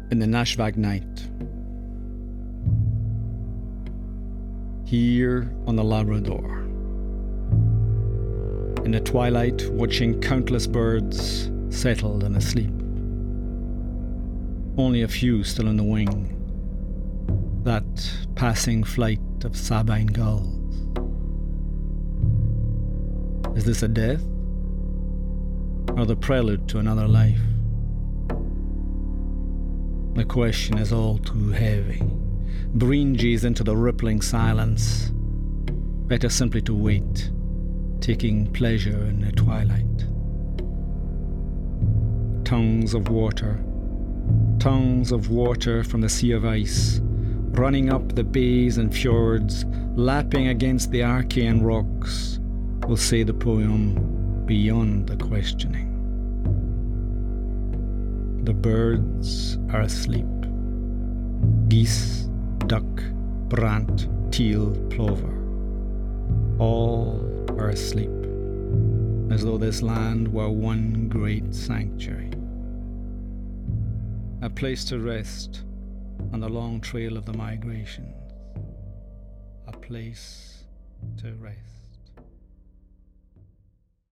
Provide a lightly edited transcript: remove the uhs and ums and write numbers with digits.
in the Nashvac night. Here on the Labrador, in the twilight, watching countless birds settled and asleep. Only a few still on the wing, that passing flight of Sabine gulls. Is this a death, or the prelude to another life? The question is all too heavy, breenges into the rippling silence. Better simply to wait, taking pleasure in the twilight. Tongues of water from the sea of ice, running up the bays and fjords, lapping against the arcane rocks, will say the poem beyond the questioning. The birds are asleep. Geese, duck, brant, teal, plover. All are asleep, as though this land were one great sanctuary. A place to rest on the long trail of the migrations. A place to rest.